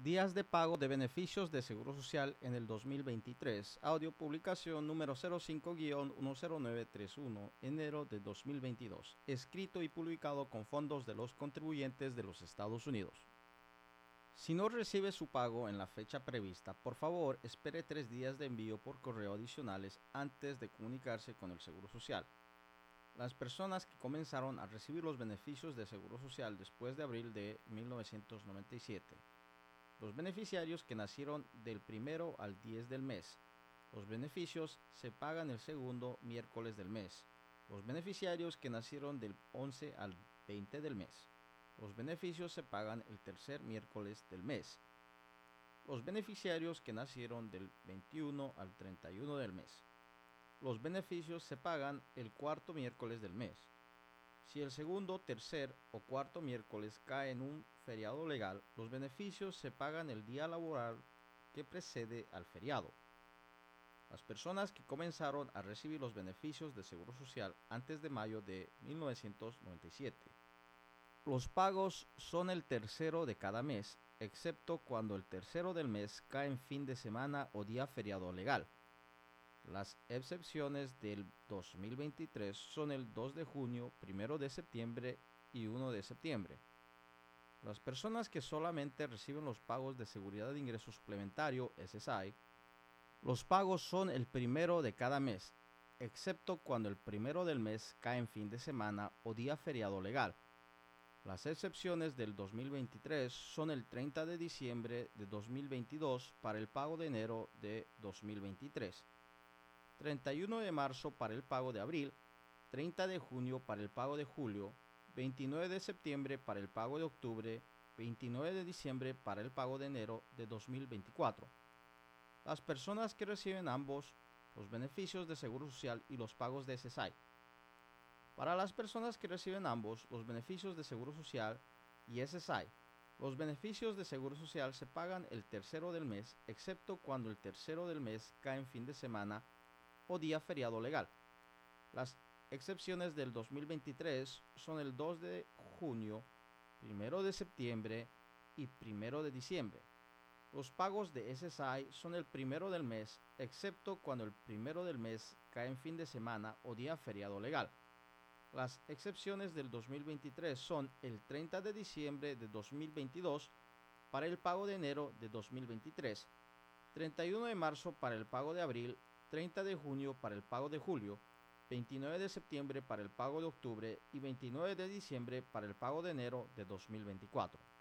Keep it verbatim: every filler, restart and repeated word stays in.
Días de pago de beneficios de Seguro Social en el dos mil veintitrés. Audio publicación número cero cinco guión uno cero nueve tres uno, enero de dos mil veintidós. Escrito y publicado con fondos de los contribuyentes de los Estados Unidos. Si no recibe su pago en la fecha prevista, por favor espere tres días de envío por correo adicionales antes de comunicarse con el Seguro Social. Las personas que comenzaron a recibir los beneficios de Seguro Social después de abril de mil novecientos noventa y siete. Los beneficiarios que nacieron del primero al diez del mes. Los beneficios se pagan el segundo miércoles del mes. Los beneficiarios que nacieron del once al veinte del mes. Los beneficios se pagan el tercer miércoles del mes. Los beneficiarios que nacieron del veintiuno al treinta y uno del mes. Los beneficios se pagan el cuarto miércoles del mes. Si el segundo, tercer o cuarto miércoles cae en un feriado legal, los beneficios se pagan el día laboral que precede al feriado. Las personas que comenzaron a recibir los beneficios de Seguro Social antes de mayo de mil novecientos noventa y siete. Los pagos son el tercero de cada mes, excepto cuando el tercero del mes cae en fin de semana o día feriado legal. Las excepciones del dos mil veintitrés son el dos de junio, primero de septiembre y uno de septiembre. Las personas que solamente reciben los pagos de Seguridad de Ingreso Suplementario, S S I, los pagos son el primero de cada mes, excepto cuando el primero del mes cae en fin de semana o día feriado legal. Las excepciones del dos mil veintitrés son el treinta de diciembre de dos mil veintidós para el pago de enero de dos mil veintitrés. treinta y uno de marzo para el pago de abril, treinta de junio para el pago de julio, veintinueve de septiembre para el pago de octubre, veintinueve de diciembre para el pago de enero de dos mil veinticuatro. Las personas que reciben ambos, los beneficios de Seguro Social y los pagos de S S I. Para las personas que reciben ambos, los beneficios de Seguro Social y S S I, los beneficios de Seguro Social se pagan el tercero del mes, excepto cuando el tercero del mes cae en fin de semana o día feriado legal. Las excepciones del dos mil veintitrés son el dos de junio, primero de septiembre y primero de diciembre. Los pagos de S S I son el primero del mes, excepto cuando el primero del mes cae en fin de semana o día feriado legal. Las excepciones del dos mil veintitrés son el treinta de diciembre de dos mil veintidós para el pago de enero de dos mil veintitrés, treinta y uno de marzo para el pago de abril, treinta de junio para el pago de julio, veintinueve de septiembre para el pago de octubre y veintinueve de diciembre para el pago de enero de dos mil veinticuatro.